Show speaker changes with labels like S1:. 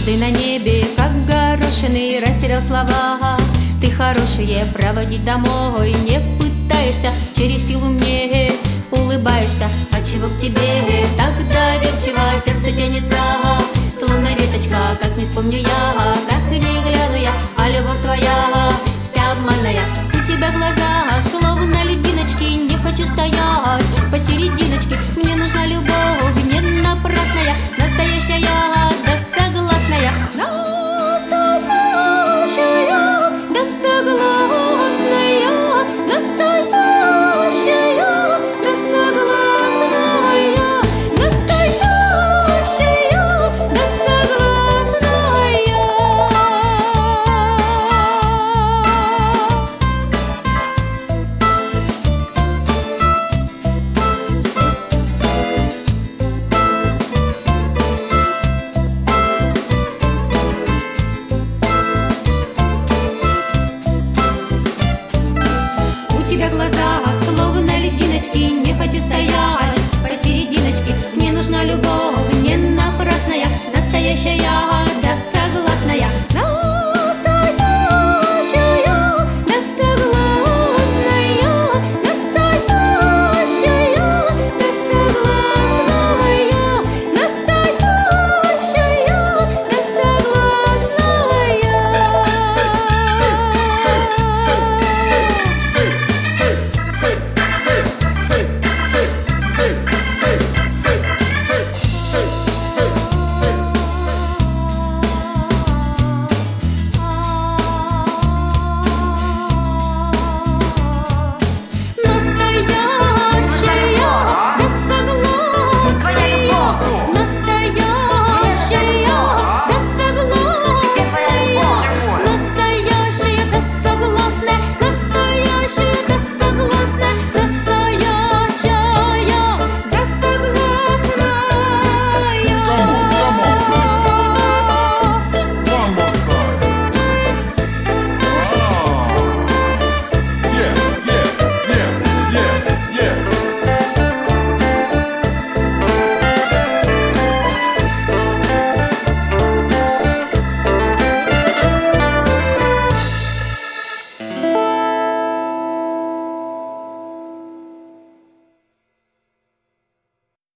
S1: Звезды на небе, как горошины, растерял слова. Ты хорошее проводить домой не пытаешься, через силу мне улыбаешься. А чего к тебе так доверчиво сердце тянется, словно веточка, как не вспомню я, как не гляну я, а любовь твоя вся обманная. У тебя глаза словно лединочки, не хочу стоять посерединочке. Мне нужна любовь не напрасная, настоящая, да согласная. Настоящая, да согласная, настоящая, да согласная, настоящая, да согласная. У тебя глаза словно лединочки, не хочу стоять посерединочке. Мне нужна любовь